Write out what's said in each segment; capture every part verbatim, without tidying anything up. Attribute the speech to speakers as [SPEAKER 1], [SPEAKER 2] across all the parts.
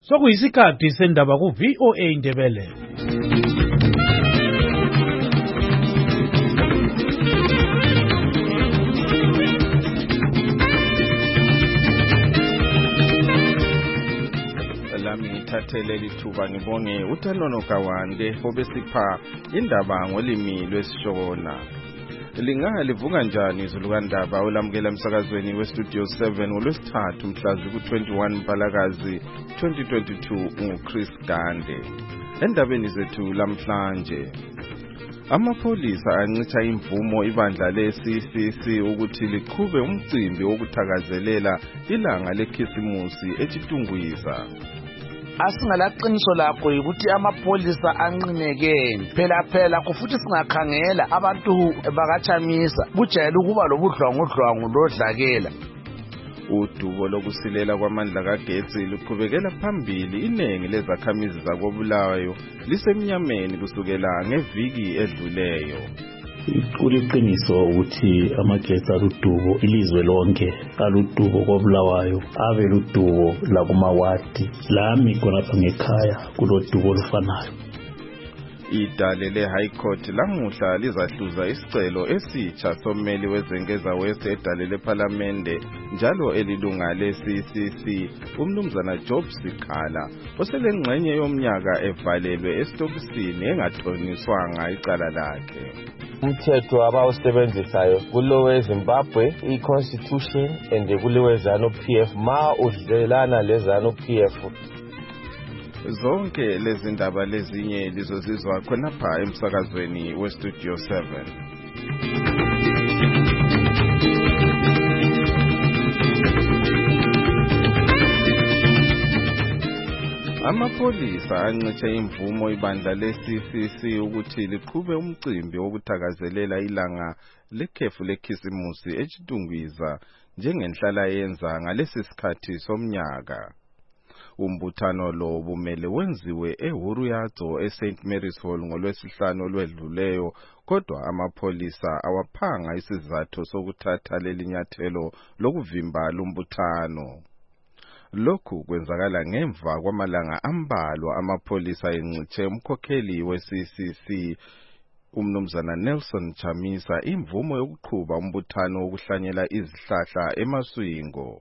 [SPEAKER 1] Sokuyisikhathi sendaba ku V O A Indebele.
[SPEAKER 2] Lami ngithathele lithuba ngibonge uThanono Kawande obesipha indaba ngolimi lwesiShona. Lingaha livuka njani izulu kandaba olamukela emsakazweni weStudio seven ngolwesithathu mhlazi ku twenty-one Mpalakazi twenty twenty-two nguChris Gande. Endabeni zethu lamhlanje, amapolisa ancitha imvumo ibandla le-C C C ukuthi liqhube umcimbi wokuthakazelela ilanga lekhisimusi eChitungwiza.
[SPEAKER 3] Asingalaqiniso lakho ukuthi amapolisa anqinekene phela phela kufuthi singakhangela abantu bakachamisa kujayele ukuba lobudlwangudlwangu lodlakela.
[SPEAKER 2] Udubo lokusilela kwamandla kagetsi luqhubekela phambili, inengi lezakhamizi zakobulawayo lisemnyameni kusukela ngeviki edluleyo.
[SPEAKER 4] Kuliqiniso ukuthi amagetsi aludubo ilizwe lonke aludubo kobulawayo ave ludubo lakumawadi lami khonapha ngekhaya kulodubo olufanayo.
[SPEAKER 2] Idale le-High Court lamuhla lizahluza isicelo esitsha sommeli wezengeza west edale lephalamende njalo elilunga le-C C C umnumzana Job Sikhala oselengxenye yomnyaka evalelwe esitokisini engathoniswanga icala lakhe.
[SPEAKER 5] Umthetho abawusebenzisayo kulo weZimbabwe i-Constitution and kuliwe ZANU P F ma udlelana leZANU P F.
[SPEAKER 2] Zonke lezi ndaba lezinye lizozizwa khonapha emsakazweni weStudio seven. Amapolisa ancithe imvumo ibandla le-C C C ukuthi liqhube umcimbi wokuthakazelela ilanga lekhefu lekhisimusi eChitungwiza njengenhlala yenza ngalesi sikhathi somnyaka. Umbuthano lo bumele wenziwe eHuruyadzo eSaint Mary's Hall ngolwesihlanu olwedluleyo, kodwa amapolisa awaphanga isizathu sokuthatha lelinyathelo lokuvimba lumbuthano. Lokhu kwenzakala ngemva kwamalanga ambalwa amapolisa encithe umkhokheli we-C C C umnumzana Nelson Chamisa imvumo yokuqhuba umbuthano wokuhlanyela izihlahla eMaswingo.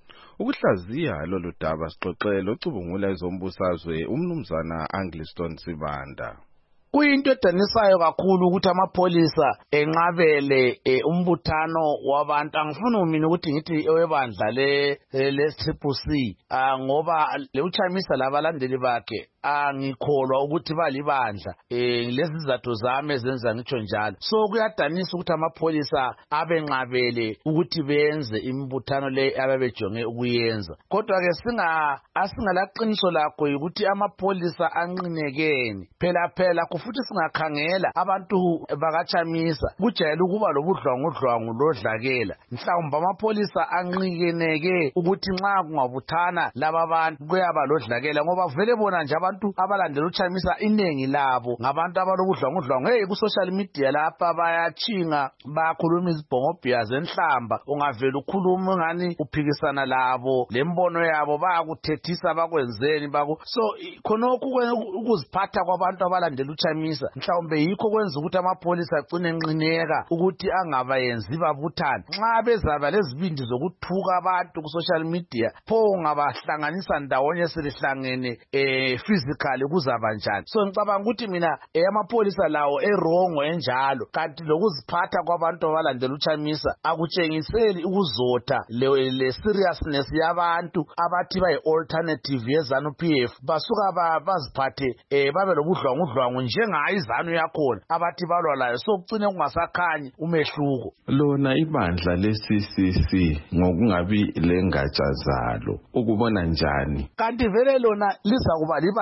[SPEAKER 2] Ukuhlaziya lolu daba sixoxele ocubungula ezombusazwe umnumzana Angliston Sibanda.
[SPEAKER 3] Kuyinto edanisayo kakhulu ukuthi amapolisa enqabele umbuthano wabantu. Angifuni mina ukuthi ngithi owebandla le le-Triple C ngoba le uChamisa labalandeli bakhe angikholwa ukuthi balibandla eh lezi zathu zami ezenza ngitsho njalo. So kuyadanisa ukuthi amapolisa abenqabele ukuthi benze imbuthano le ababejonge ukuyenza. Kodwa ke singa asingalaqiniso lakho ukuthi amapolisa anqinekene phela phela futhi singakhangela abantu bakachamisa kujayele ukuba lobudlwangudlwangu lodlakela. Mhlawumbe amapolisa anqikeneke ukuthi nxa kungabuthana laba bantu kuyaba lodlakela ngoba vele bona nje abantu abalandela uChamisa inengi labo ngabantu abalobudlwangudlwangu. Hey, ku social media lapha bayachinga bakhuluma izibhongobhiya zenhlamba, ungavela ukhuluma ngani uphikisana labo lembono yabo bayakuthethisa bakwenzeni baku. So khonokho ukuziphatha kwabantu abalandela uChamisa mhlawumbe yikho kwenza ukuthi amapolisa agcine enqineka ukuthi angabayenzi babuthana. Nxa bezaba lezibindi zokuthuka abantu ku social media pho ngabahlanganisa ndawonye selihlangene eh physically kuzaba njani. So ngicabanga ukuthi mina amapolisa lawo erongo enjalo, kanti lokuziphatha kwabantu abalandela uChamisa akutshengiseli ukuzotha le, le seriousness yabantu abathi bayi alternative yeZANU P F basuka baziphathe eh babe lobudlwangudlwangu njengayo iZANU yakhona abathi balwa layo. So kucine kungasakhanyi umehluko.
[SPEAKER 2] Lona ibandla le-C C C ngokungabi lengatsha zalo ukubona njani?
[SPEAKER 3] Kanti vele lona liza kuba libandla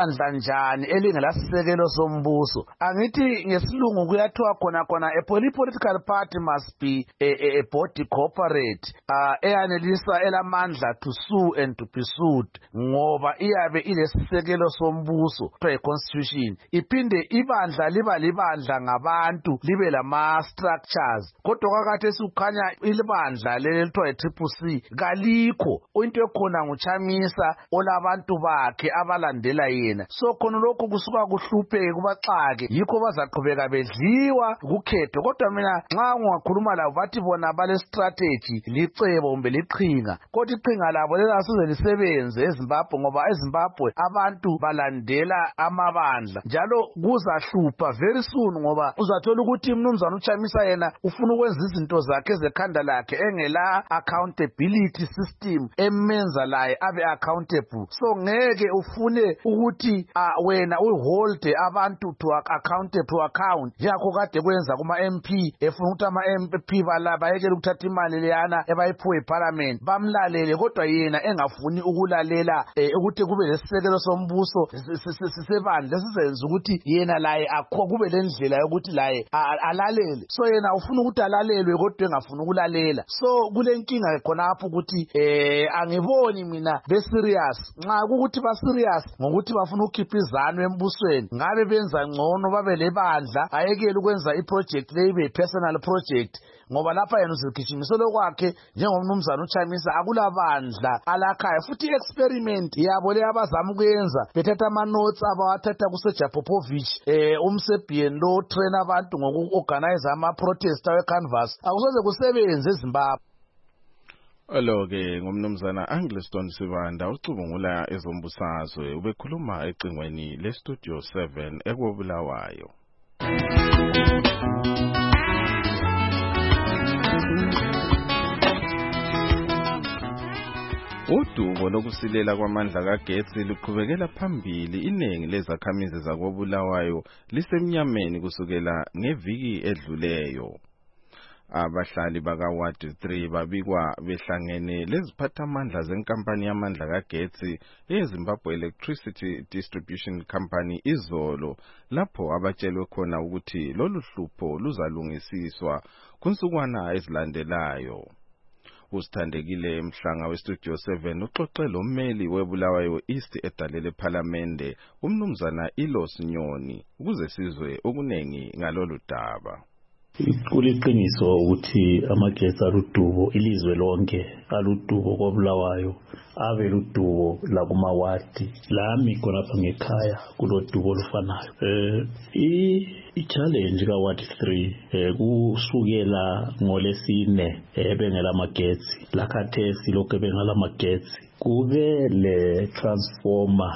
[SPEAKER 3] ibandla njani elingelasisekelo sombuso. Angithi ngesilungu kuyathiwa khona khona a political party must be a, a, a body corporate uh, eyanelisa elamandla to sue and to be sued ngoba iyabe ilesisekelo sombuso to a constitution. Iphinde ibandla liba libandla ngabantu libe lama structures. Kodwa kakade sukhanya ilibandla lelithiwa i-Triple C kalikho. Into ekhona nguChamisa olabantu bakhe abalandela yena. So khona lokho kusuka kuhlupheke kubaxake yikho bazaqhubeka bedliwa kukhetho. Kodwa mina nxa ungakhuluma labo bathi bona bale strategy licebo kumbe liqhinga. Kodwa iqhinga labo lelasize lisebenze eZimbabwe ngoba eZimbabwe abantu balandela amabandla njalo kuzahlupha very soon ngoba uzathola ukuthi umnumzana uChamisa yena ufuna ukwenza izinto zakhe zekhanda lakhe engela accountability system emenza laye abe accountable. So ngeke ufune ukuthi uh, wena uhold abantu to accountable to account yakho kade kwenza kuma M P efuna ukuthi ama M P balaba yekela ukuthatha imali leyana ebayiphuwe eParliament bamlalele kodwa yena engafuni ukulalela ukuthi kube lesisekelo sombuso sisebandla sizenza ukuthi yena laye akho kube lendlela yokuthi laye alalele. So yena ufuna ukuthi alalelwe kodwa engafuni ukulalela. So kulenkinga khona apho ukuthi eh angiboni mina be serious nxa ukuthi ba serious ngokuthi bafuna ukukhipha izano embusweni ngabe benza ngcono babe lebandla ayekele ukwenza iproject leyibe personal project ngoba lapha yena uzigijimisele kwakhe njengomnumzana uChamisa akulabandla alakhaya futhi experiment yabo le abazama ukuyenza bethatha ama notes abawathatha kuSoja Popovich eh umsebien lo train abantu ngokuorganize ama protest we canvas akusoze kusebenze eZimbabwe.
[SPEAKER 2] Aloke ngomnumzana Angliston Sibanda ucubungula ezombusazwe ubekhuluma ecingweni le Studio seven ekobulawayo. Udubo lokusilela kwamandla kagetsi luqhubekela phambili iningi lezakhamizi zakobulawayo lisemnyameni kusukela ngeviki edluleyo. Abahlali baka Ward three babikwa behlangene leziphathamandla zenkampani yamandla kagetsi eZimbabwe Electricity Distribution Company izolo lapho abatshelwe khona ukuthi lolu hlupho luzalungisiswa kunsukwana ezilandelayo. Usithandekile Mhlanga we Studio seven uxoxe lommeli weBulawayo East edalele eParliament umnumzana Ilos Nyoni ukuze sizwe okunengi ngalolu daba.
[SPEAKER 4] Kuliqiniso ukuthi amagetsi aludubo ilizwe lonke aludubo kobulawayo ave ludubo la kumawadi lami khonapha ngekhaya kulodubo olufanayo. eh i challenge ka Ward three eh kusukela ngolesine ebengela amagetsi lakhathesi lokho bengala amagetsi kube le transformer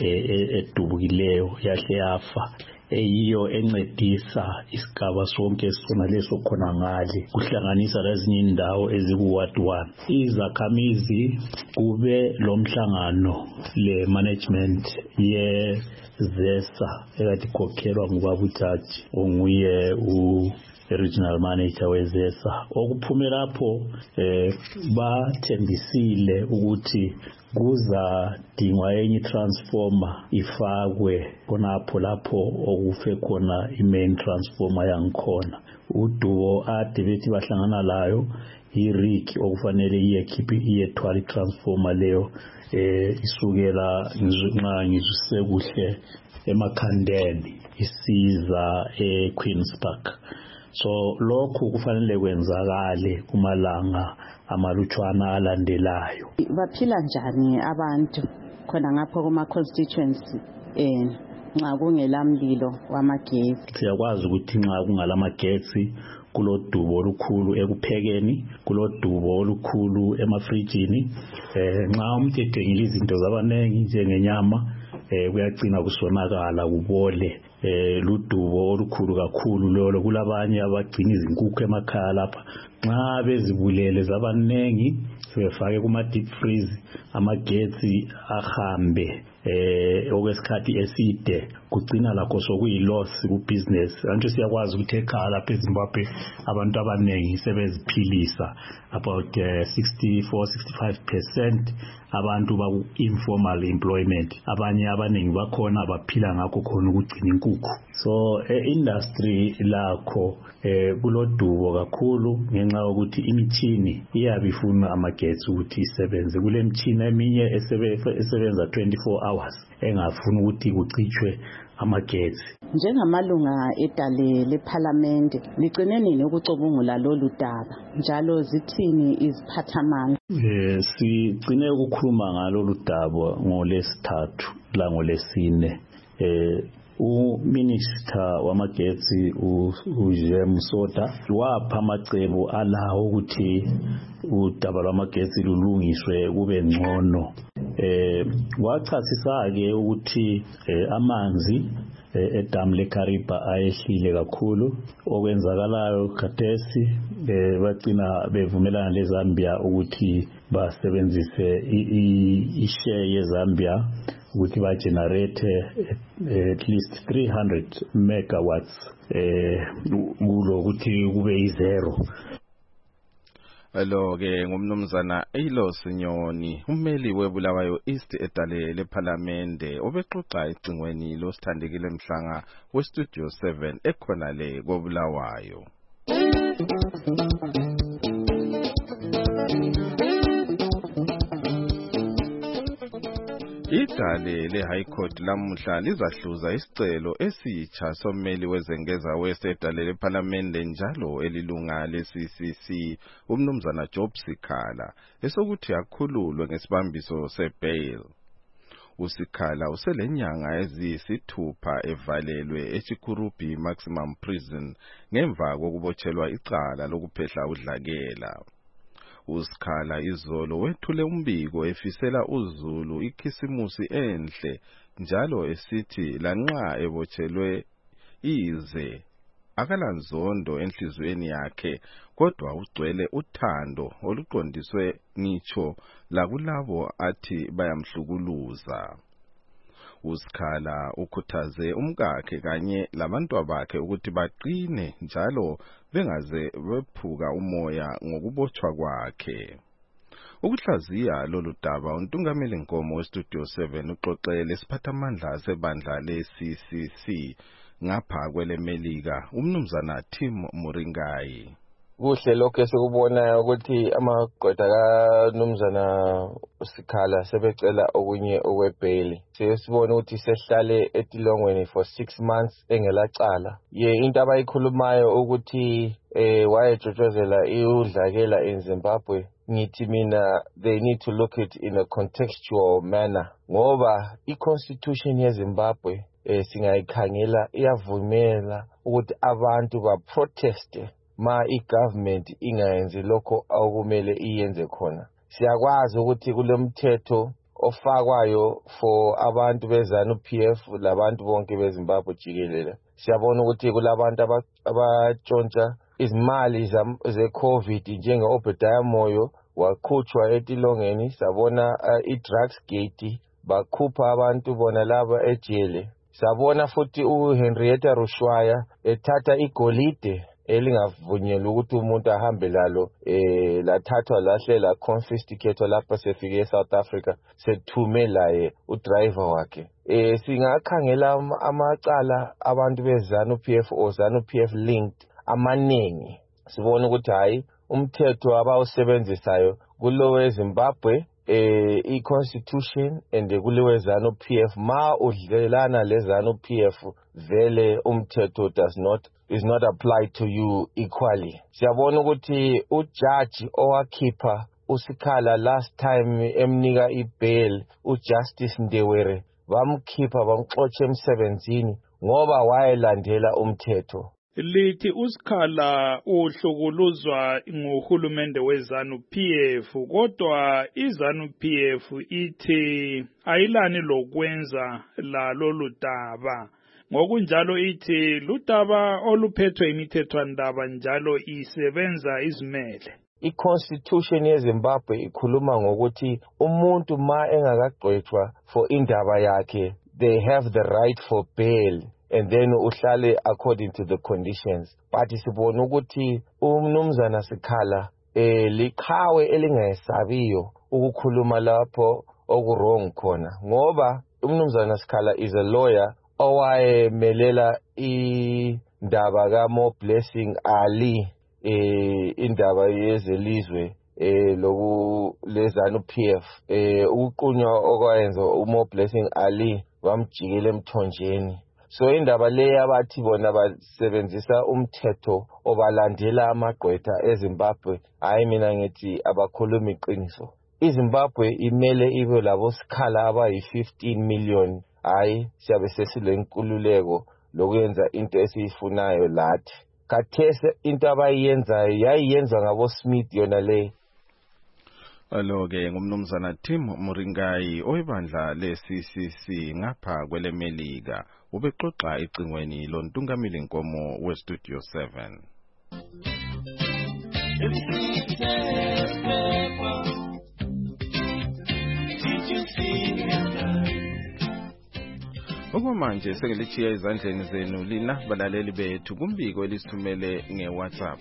[SPEAKER 4] edubukileyo yahle yafa eyiyo encedisa isigaba sonke sona leso khona ngale kuhlanganisa lezinye indawo eziku Ward one. Izakhamizi kube lomhlangano le management ye ZESA ekade khokhelwa ngubaba uJaji onguye u regional manager weZESA. Okuphume lapho eh bathembisile ukuthi kuza dingwa enye transformer ifakwe khonapho lapho okufe khona imain transformer yangikhona. Udubo ade bethi bahlangana layo irig okufanele iyekhiphi iyethwala transformer leyo eh isukela nxa ngizuse kuhle emakhandeni isiza eQueens Park. So lokhu kufanele kwenzakale kumalanga amalutshwana alandelayo.
[SPEAKER 6] Baphila njani abantu khona ngapho kuma constituency eh nxa kungelamlilo wamagetsi?
[SPEAKER 4] Siyakwazi ukuthi nxa kungalamagetsi kulodubo olukhulu ekuphekeni, kulodubo olukhulu emafrijini. eh nxa umuntu ethengile izinto zabanengi njengenyama eh kuyagcina kusonakala kubole. eh ludubo olukhulu kakhulu lolo kulabanye abagcina izinkukhu emakhaya lapha nxa bezibulele zabanengi sebefake kuma deep freeze amagetsi ahambe eh okwesikhathi eside kugcina lakho sokuyiloss kubusiness. Antu siyakwazi ukuthi ekhaya lapha eZimbabwe abantu abanengi sebeziphilisa about uh, sixty-four to sixty-five percent abantu baku informal employment, abanye abanengi bakhona abaphila ngakho khona ukugcina inkukhu. So e industry lakho eh kulodubo kakhulu ngenxa yokuthi imithini iyabifuna amagetsi ukuthi isebenze. Kule mithini eminye esebenza twenty-four hours engafuni ukuthi kucitshwe amagetsi.
[SPEAKER 6] Njengamalunga edale leParliament ligcine nini ukucubungula lolu daba njalo zithini iziphathamandla?
[SPEAKER 4] Eh sigcine ukukhuluma ngalolu daba ngolesithathu la ngolesine. Eh uMinister wamagetsi uJames Soda wapha amacebo alawo ukuthi udaba lwamagetsi lulungiswe kube ngcono. Eh wachasisa ke ukuthi amanzi edamu leKariba ayehlile kakhulu, okwenzakalayo khathesi bacina bevumelana leZambia ukuthi basebenzise ishare yeZambia ukuthi ba generate at least three hundred megawatts eh kulo ukuthi kube izero.
[SPEAKER 2] Alo ke ngumnumzana Elo Sinyoni, ummeli weBulawayo East edale leParliament obexoxa icingweni losithandekile mhlanga weStudio seven ekhona le koBulawayo. Idale le-High Court lamuhla lizahluza isicelo esitsha sommeli wezengeza wesedale leParliament njalo elilunga le-C C C umnumzana Job Sikhala esokuthi akhululwe ngesibambiso se-bail. uSikhala uselenyanga eziyisithupha evalelwe eChikurubi Maximum Prison ngemva kokubotshelwa icala lokuphehla udlakela. uSikhala izolo wethule umbiko efisela uZulu ikhisimusi enhle njalo esithi lanxa ebotshelwe ize akalanzondo enhlizweni yakhe kodwa ugcwele uthando oluqondiswe ngitsho lakulabo athi bayamhlukuluza. uSikhala ukhuthaze umkakhe kanye labantwabakhe ukuthi baqine njalo bengaze bephuka umoya ngokubotshwa kwakhe. Ukuhlaziya lolu daba untungameli Nkomo weStudio seven uxoxele isiphathamandla sebandla le-C C C ngapha kweleMelika umnumzana Tim Muringai.
[SPEAKER 5] Kuhle lokho esikubonayo ukuthi amagqwetha kaNumzana uSikhala sebecela okunye okwebail. Siyasibona ukuthi sehlale etilongweni for six months engelacala. Ye into abayikhulumayo ukuthi eh wayejotshozela udlakela in Zimbabwe. Ngithi mina they need to look it in a contextual manner. Ngoba i-constitution yeZimbabwe eh singayikhangela iyavumela ukuthi abantu ba protest ma i-government ingayenzi lokho okumele iyenze khona. Siyakwazi ukuthi kulomthetho ofakwayo for abantu beZANU P F labantu bonke beZimbabwe jikelele. Siyabona ukuthi kulabantu abatshontsha izimali ze-COVID njenge Obadiah Moyo wakhutshwa etilongeni. Sabona uh, i-drugs gate bakhupha abantu bona laba ejele. Sabona futhi uHenrietta Rushwaya ethatha igolide elingavunyelwa ukuthi umuntu ahambe lalo eh lathathwa lahle la confiscated lapha sefike eSouth Africa sethume laye udriver wakhe. Eh singakhangela amacala abantu beZANU P F o ZANU P F linked amaningi. Sibona ukuthi hayi umthetho abawusebenzisayo kulowe Zimbabwe eh i-constitution and kulewe ZANU P F ma udlelana le ZANU P F vele umthetho does not is not applied to you equally. Siyabona ukuthi ujudge owakhipha uSikhala last time emnika ibail uJustice Ndewere bamkhipha bamxotsha emsebenzini ngoba wayelandela umthetho.
[SPEAKER 1] Lithi uSikhala uhlukuluzwa nguhulumende weZANU P F kodwa iZANU P F ithi ayilani lokwenza la lolu daba. ngokunjalo ithi ludaba oluphethwe imithethwandaba njalo isebenza izimele.
[SPEAKER 5] I-Constitution yeZimbabwe ikhuluma ngokuthi umuntu ma engakagqwetshwa for indaba yakhe, they have the right for bail and then uhlale according to the conditions. But sibona ukuthi umnumzana Sikhala eh liqhawe elingayesabiyo ukukhuluma lapho okurong khona ngoba umnumzana Sikhala is a lawyer owayemelela indaba kaMo Blessing Ali eh indaba yezelizwe eh loku lezanu P F eh ukuqunywa okwayenza uMo Blessing Ali wamjikela emthonjeni. So indaba le abathi bona basebenzisa umthetho obalandela amagqwetha eZimbabwe, hayi mina ngithi abakhuluma iqiniso. iZimbabwe imele ibe labo Sikhala abayi fifteen million, hayi siyabe sesilenkululeko lokuyenza into esiyifunayo lathi. Kathese into abayenzayo yayiyenza ngabo Smith yona le.
[SPEAKER 2] Alo-ke ngumnumzana Tim Muringai oyibandla le-C C C ngapha kwelemelika ubexoxa icingweni lontungameli Nkomo we-Studio seven. Okwamanje sengilichiya izandleni zenu lina balaleli bethu kumbiko elisithumele nge-WhatsApp.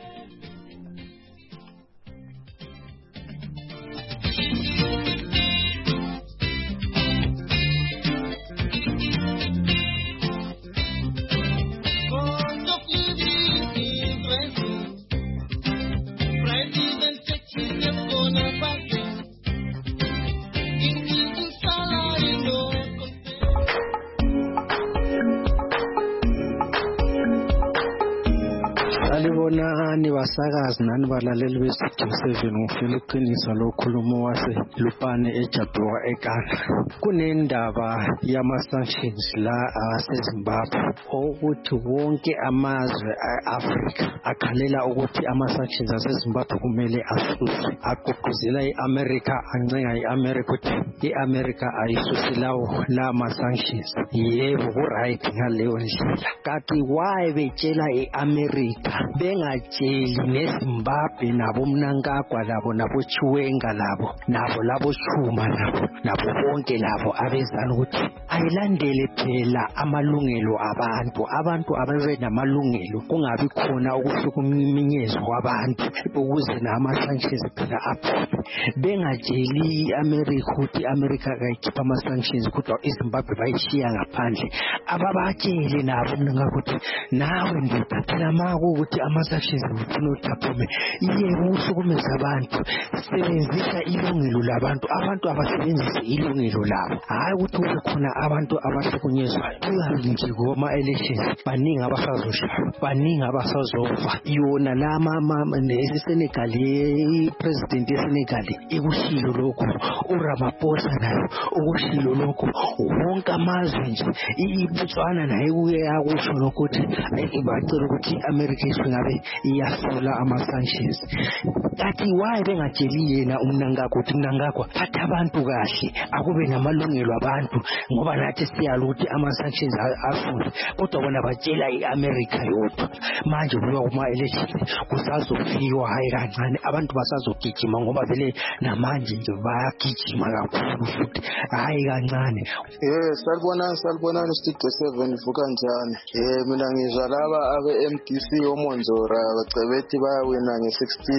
[SPEAKER 7] Salibonani basakazi nani balaleli beStudio seven ngifuna iqiniso lokhulumo wase Lupane eJabulwa eKana. Kunendaba yama-sanctions la aseZimbabwe ukuthi wonke amazwe e-Africa akhalela ukuthi ama-sanctions aseZimbabwe kumele asuswe. Agqugquzela i-America ancenga i-America ukuthi i-America ayisuse lawo la ma-sanctions. Yebo ku-right ngaleyo ndlela. Kanti why betshela i-America bengatsheli neZimbabwe nabo Mnangagwa labo nabo Chiwenga labo nabo labo Chuma labo nabo bonke labo abezana ukuthi ayilandele phela amalungelo abantu abantu ababe namalungelo kungabi khona ukuhlukuminyezo kwabantu ukuze nama-sanctions phela aphume. Bengatsheli i-America ukuthi i-America kayikhipha ama-sanctions kodwa iZimbabwe bayishiya ngaphandle. Ababatshele nabo Mnangagwa ukuthi nawe ndoda phela maku ukuthi ama-sanctions ufuna uthaphume yebo uhlukumeza abantu, sebenzisa ilungelo labantu. Abantu abasebenzise ilungelo labo, hayi ukuthi kube khona abantu abahlukunyezwayo. Kungabi nje kuma-elections baningi abasazoshaya, baningi abasazofa. Yona lama neSenegal, i-president yeSenegal ikushilo lokhu, uRamaphosa nayo ukushilo lokhu, wonke amazwe nje. iBotswana nayo kuye yakusho lokhu ukuthi bacela ukuthi i-America ngabe iyasula ama-sanctions. Kathi why bengatsheli yena uMnangagwa ukuthi Mnangagwa phatha abantu kahle, akube namalungelo abantu ngoba nathi siyalo ukuthi ama-sanctions afunde, kodwa bona batshela i-America yodwa. Manje kuba kuma-elections kusazofiwa, hayi kancane abantu basazogijima ngoba vele namanje nje bayagijima kakhulu futhi, hayi kancane.
[SPEAKER 8] Eh salibonani salibonani Studio seven vuka njani? Eh mina ngizwa laba abe-M D C oMonzora bacebethi bayawina nge-sixty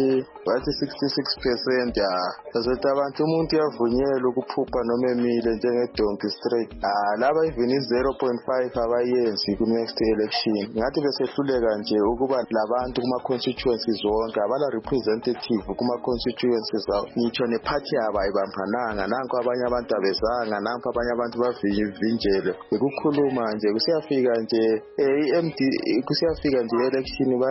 [SPEAKER 8] bathi sixty-six percent. ya bazothi abantu umuntu yavunyelwa ukuphupha noma emile njengedonki straight. Ah laba even zero point five abayenzi ku next election. Ngathi besehluleka nje ukuba labantu kuma constituencies zonke abala representative kuma constituencies awo. Ngitsho neparty yabo ayibambananga, nanku abanye abantu abezanga, nanku abanye abantu bavinjele. Bekukhuluma nje kusiyafika nje i-M D kusiyafika nje election babe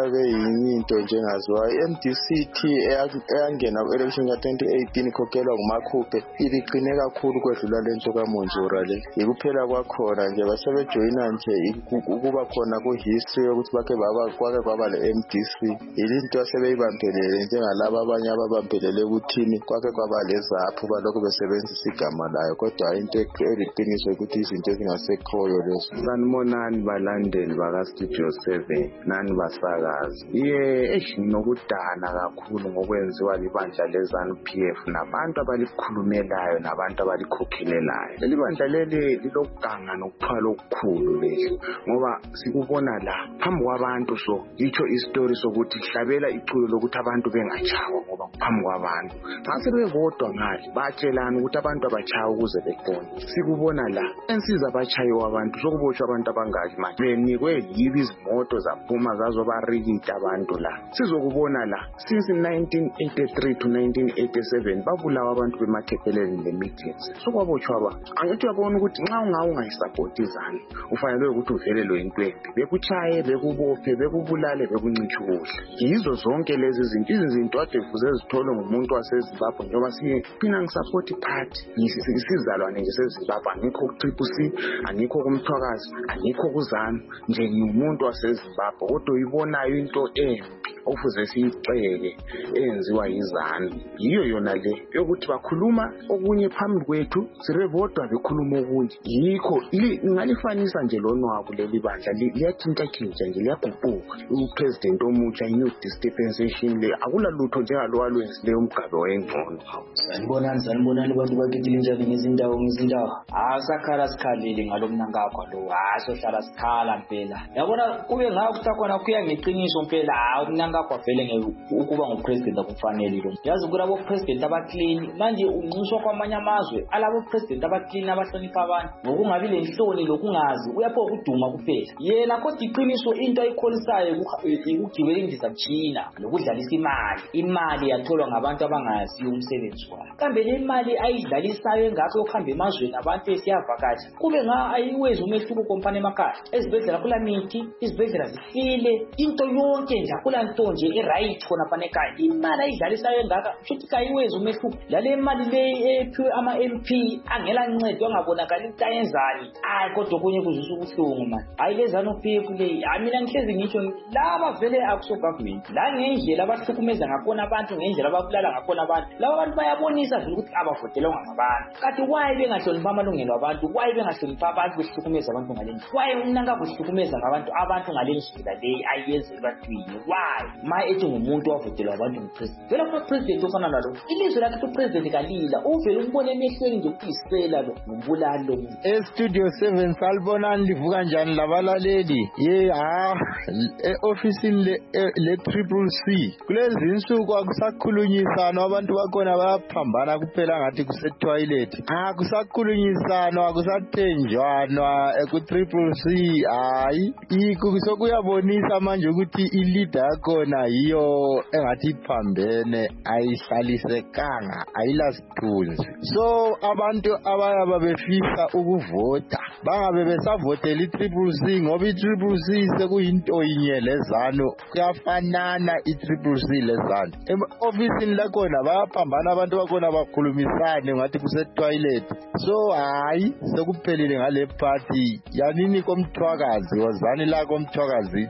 [SPEAKER 8] ngeminye into njengaziwa i-M D C T eyangena ku-election ka-twenty eighteen ikhokhelwa nguMakhuphe iligcine kakhulu kwedlula lento kaMonjura le yikuphela kwakhona nje basebejoyina nje ukuba khona ku-history yokuthi bakhe kwake kwaba le-M D C ilinto asebeyibambelele njengalaba abanye ababambelele ukuthini kwake kwaba lezaphu balokhu besebenzisa igama layo kodwa into eliqiniso ukuthi izinto ezingasekhoyo lezo.
[SPEAKER 9] Sanibonani balandeli baka-Studio seven nani basakazi ye esinokudana kakhulu ngokwenziwa libandla le-ZANU-P F nabantu abalikhulumelayo nabantu abalikhokhelelayo. Leli bandla leli lilokuganga nokuthwala okukhulu leli ngoba sikubona la phambi kwabantu so yitsho isitori sokuthi hlabela iculo lokuthi abantu bengachawa ngoba phambi kwabantu xa sebebodwa ngale batshelana ukuthi abantu abachawa ukuze bebone. Sikubona la ensiza abachayiwa abantu sokubotshwa abantu abangaki manje benikwe yibi izimoto zaphuma zazobarikita abantu la. Sizokubona la since nineteen eighty-three to nineteen eighty-seven babulawa abantu bemathepheleni le-meetings sokwabotshwa aba. Angithi uyabona ukuthi nxa ungawo ungayisapoti izani ufanele ukuthi uvelelwe intwembi bekuchaye bekubophe bekubulale bekuncitsha ukudla. Yizo zonke lezi zinto izinto ade kuze zitholwe ngumuntu waseZimbabwe njengoba siphina ngisapoti party isizalwane nje seZimbabwe angikho ku-Triple C angikho kumthwakazi angikho kuzanu nje ngumuntu waseZimbabwe kodwa uyibonayo into embi ofuze siyiceke enziwa yizanu yiyo yona le yokuthi bakhuluma okunye phambi kwethu sirebodwa bekhuluma okunye yikho ngalifanisa nje lonwabo leli bandla liyathintathintsha nje liyaguquka. Upresident omutsha i-new dispensation le akula lutho njengalo alwenzileyo umgaba wengcono.
[SPEAKER 10] Sanibonani sanibonani bantu bakhetile njani ngezindawo ngezindawo asakhala sikhalile ngalomnankakho lo asohlala sikhala mpela yabona kube ngayo kusakhona kuya ngeqiniso mpela umnankakho kwavele ukuba ngupresident akufanele lo yazi ukuthi abo president abaclean manje unqiswa kwamanye amazwe alabo president abaclean abahlonipha abantu ngokungabi lenhloni lokungazi uyapho ukuduma kuphela yena kodwa iqiniso into ayikholisayo ukugibela indiza China lokudlalisa imali imali yatholwa ngabantu abangaziyo umsebenzi wayo kambe le mali ayidlalisayo engakho yokuhamba emazweni abantu esiyavakatsha kube nga ayiwezi umehluko kompane emakhaya ezibhedlela kula mithi izibhedlela zifile into yonke nje akula nto nje i-right khona paneka imali ayidlalisayo engaka futhi kayiwezi umehluko lale mali le ephiwe ama-M P angela ncedo angabonakali into ayenzani hayi kodwa kunye kuzisa ubuhlungu manje hayi le ZANU-P F le mina ngihlezi ngisho laba vele akuso government la ngendlela abahlukumeza ngakhona abantu ngendlela ababulala ngakhona abantu laba abantu bayabonisa vele ukuthi abavotelwa ngabantu kanti why bengahlonipha amalungelo abantu why bengahlonipha abantu behlukumeza abantu ngalendlela why umnankakho uhlukumeza ngabantu abantu ngalendlela le ayenze ebantwini why ma ethi ngumuntu wavotelwa abantu ngupresident vele kuma president ofana nalo ilizwe lakhe upresident kalila uvele umbone emehlweni nje ukuyisela lo ngumbulalo lo
[SPEAKER 11] e-Studio seven salibonani livuka njani labalaleli ye ha e-ofisini le Triple C kulezi insuku akusakhulunyisana abantu bakhona bayaphambana kuphela ngathi kuse-toilet akusakhulunyisana akusathenjwana ku-Triple C hayi ikho sokuyabonisa manje ukuthi i-leader yakhona yiyo engathi iphambene ayihlalisekanga ayilasithunzi so abantu abayaba befisa ukuvota bangabe besavotela i-Triple C ngoba i-Triple C sekuyinto yinye lezanu kuyafanana i-Triple C lezanu ofisini lakhona bayaphambana abantu bakhona bakhulumisane ngathi kuse-toilet so hayi sekuphelile ngale party yanini komthwakazi wazani la komthwakazi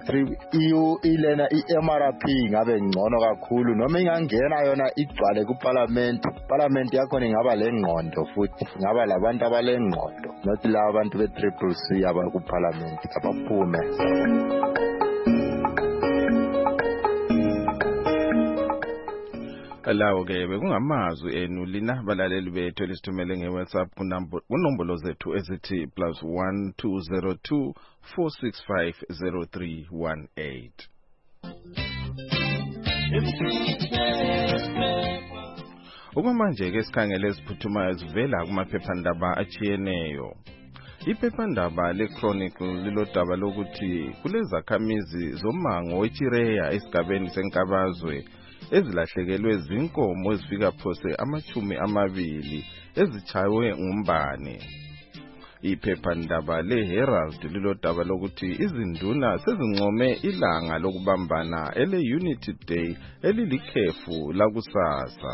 [SPEAKER 11] ilena i-M R P ngabe ngcono kakhulu noma ingangena yona igcwale kuparliament parliament yakhona ingaba lengqondo futhi ngaba labantu abalengqondo not la abantu be-Triple C abakuparliament abaphume.
[SPEAKER 2] Lawo ke bekungamazwi enu lina balaleli bethu elisithumele nge-WhatsApp kunombolo zethu ezithi plus one two zero two four six five zero three one eight. Okwamanje ke sikhangele esiphuthumayo sivela kumaphephandaba achiyeneyo. Iphephandaba le-Chronicle lilodaba lokuthi kulezakhamizi zomango weChireya esigabeni seNkabazwe ezilahlekelwe zinkomo ezifika phose amachumi amabili ezichaywe ngumbane. Iphephandaba leHerald lilodaba lokuthi izinduna sezincome ilanga lokubambana ele-Unity Day elilikhefu lakusasa.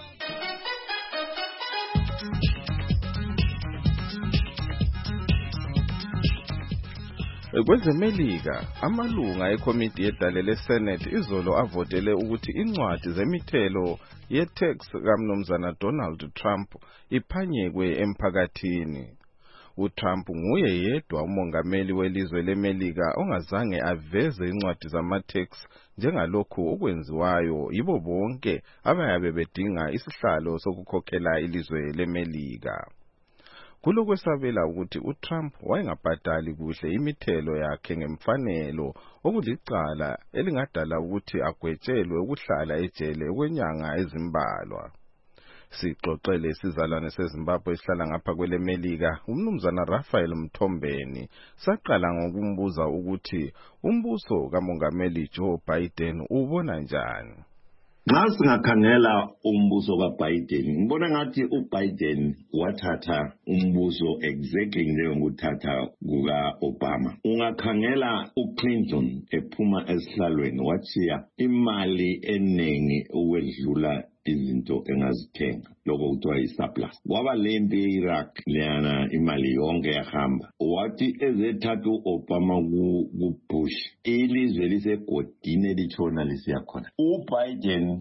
[SPEAKER 2] Kwezemelika, amalunga ekomiti yedale leSenate izolo avotele ukuthi incwadi zemithelo ye-tax kaMnumzana Donald Trump iphanyekwe emphakathini. uTrump nguye yedwa umongameli welizwe leMelika ongazange aveze incwadi zama-tax njengalokhu okwenziwayo yibo bonke abayabe bedinga isihlalo sokukhokhela ilizwe leMelika. Kulokwesabela ukuthi uTrump wayengabhadali kuhle imithelo yakhe ngemfanelo okulicala elingadala ukuthi agwetshelwe ukuhlala ejele okwenyanga ezimbalwa. Sixoxele isizalwane seZimbabwe esihlala ngapha kweleMelika uMnumzana Raphael Mthombeni saqala ngokumbuza ukuthi umbuso kaMongameli Joe Biden ubona njani.
[SPEAKER 12] Nxa singakhangela umbuso kaBiden ngibona ngathi uBiden wathatha umbuso exactly njengokuthatha kuka Obama. Ungakhangela uClinton ephuma esihlalweni wachiya imali eningi ukwedlula izinto engazithenga lokho kuthiwa isurplus. Kwaba lempi ye-Iraq leyana imali yonke yahamba. Wathi ezethatha u-Obama ku-Bush ilizwe lisegodini elitshona lisiya khona. UBiden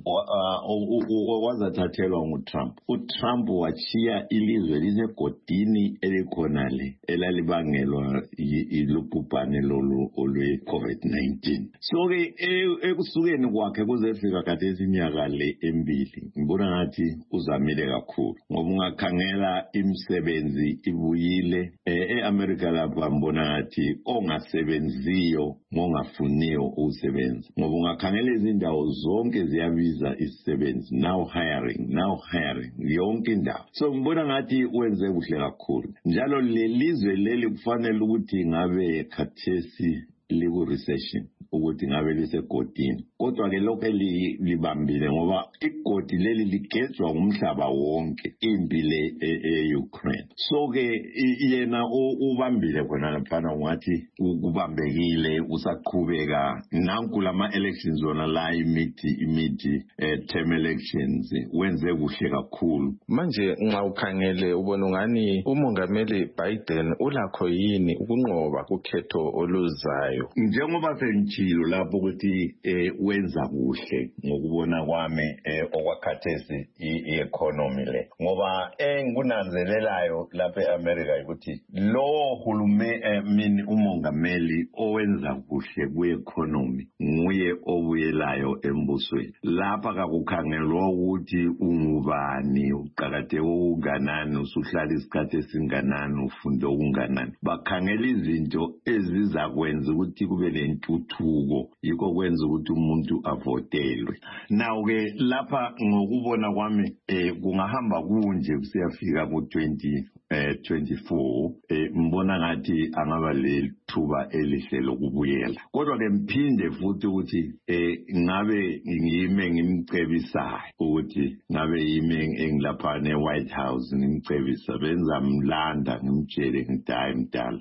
[SPEAKER 12] wazathathelwa nguTrump. UTrump wachiya ilizwe lisegodini elikhona le elalibangelwa ilubhubhane lolu olwe-COVID nineteen. So-ke ekusukeni kwakhe kuzefika khathesi iminyaka le embili ngibona ngathi uzamile kakhulu ngoba ungakhangela imisebenzi ibuyile eAmerica lapha ngibona ngathi ongasebenziyo ngongafuniyo ukusebenza ngoba ungakhangela izindawo zonke ziyabiza isisebenzi now hiring now hiring yonke indawo. So ngibona ngathi wenze kuhle kakhulu njalo lelizwe leli kufanele ukuthi ngabe khathesi liku recession ukuthi ngabe lisegodini kodwa ke lokho libambile ngoba igodi leli ligezwa umhlaba wonke impile eUkraine. So ke yena ubambile khona laphana ngathi kubambekile usaqhubeka nanku lama elections zona la imithi imithi term elections wenze kuhle kakhulu.
[SPEAKER 2] Manje nxa ukhangele ubona ngani umongameli Biden ulakho yini ukunqoba kukhetho oluzayo?
[SPEAKER 12] Njengoba senjilo lapho ukuthi wenza kuhle ngokubona kwami okwakhathesi i-economy le ngoba engunanzelelayo lapha eAmerica ukuthi lo hulumeni umongameli owenza kuhle ku-economy nguye obuyelayo embusweni. Lapha kakukhangelwa ukuthi ungubani uqakathe okunganani usuhlala isikhathi esinganani ufunde okunganani. Bakhangela izinto ezizakwenza ukuthi kube lentuthuko yikho kwenza ukuthi umuntu avotelwe. Now ke lapha ngokubona kwami eh kungahamba kunje kusiyafika ku twenty twenty-four mbona ngathi angaba lethuba elihle lokubuyela. Kodwa ke mphinde futhi ukuthi eh ngabe ngime ngimcebisayo ukuthi ngabe yime engilapha neWhite House ngimcebisa benza mlanda ngimtshele ngitayi mdala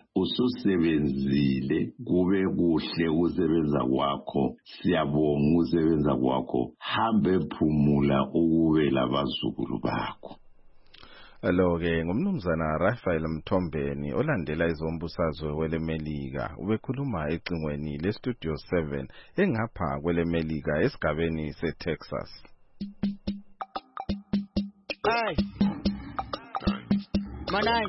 [SPEAKER 12] ususebenzile kube kuhle ukusebenza kwakho siyabonga ukusebenza kwakho hambe phumula ukube labazukulu bakho.
[SPEAKER 2] Alo ke ngumnumzana Raphael Mthombeni olandela izombusazwe weleMelika ubekhuluma ecingweni leStudio seven engapha kweleMelika esigabeni seTexas.
[SPEAKER 13] Hey Manai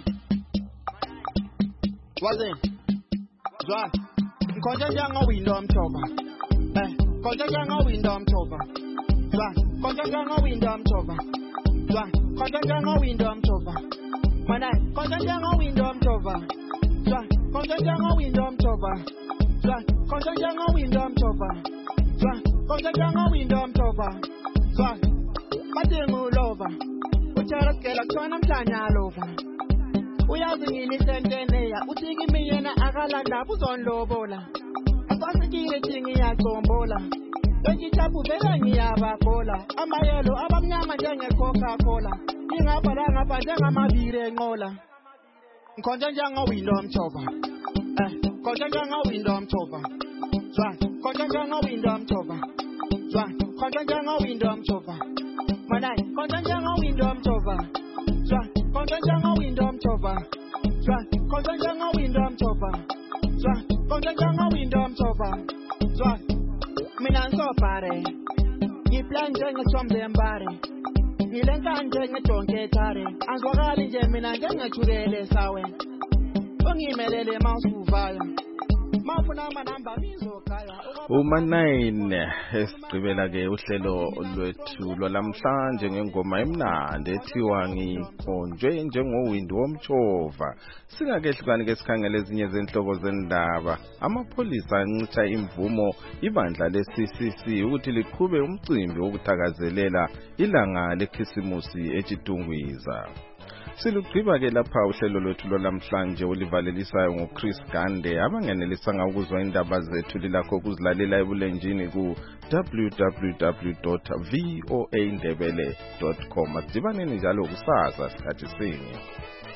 [SPEAKER 13] Waze Zwa Konja janga window mthoba Eh konja janga window mthoba Zwa konja janga window mthoba Zwa konja janga window mthoba Manai konja janga window mthoba Zwa konja janga window mthoba Zwa konja janga window mthoba Zwa konja janga window mthoba Zwa Madingu lova Uchara skela kutwana mhlanya lova Uyazi ngini senteneya uthiki miyena akalanda uzonlobola Asasikile thingi yacombola Benjithapu vele ngiyabagola Amayelo abamnyama njenge Coca-Cola Ingabhala ngapha njengamabire enqola Nkonja njanga window mchova. Eh, konja njanga window mchova. Zwa, konja njanga window mchova. Zwa, konja njanga window mchova. Manai, konja njanga window mchova. Zwa, konja njanga window mchova. Zwa, konja njanga window mchova. Zwa, konja njanga window mchova. Zwa, mina nso pare. Ngiplan njengethombe mbare. Ngilenka njengejonke tare. Anzwakali nje mina njengethukele sawe. Ungimelele mawusuvaya. Mafuna amanamba bizokaya.
[SPEAKER 2] Uma nine esigqibela ke uhlelo lwethu lwalamhlanje ngengoma emnandi ethiwa ngikhonjwe njengowindi womtshova. Singakehlukani ke sikhangele ezinye zenhlobo zendaba. Amapholisa ancitha imvumo ibandla le-C C C ukuthi liqhube umcimbi wokuthakazelela ilanga lekhisimusi eChitungwiza. Silugqiba ke lapha uhlelo lwethu lwalamhlanje olivalelisayo ngoChris Gande. Abangenelisanga ukuzwa indaba zethu lilakho ukuzilalela ebulenjini ku w w w dot voa ndebele dot com. Asidibaneni njalo kusasa sikhathi sinye.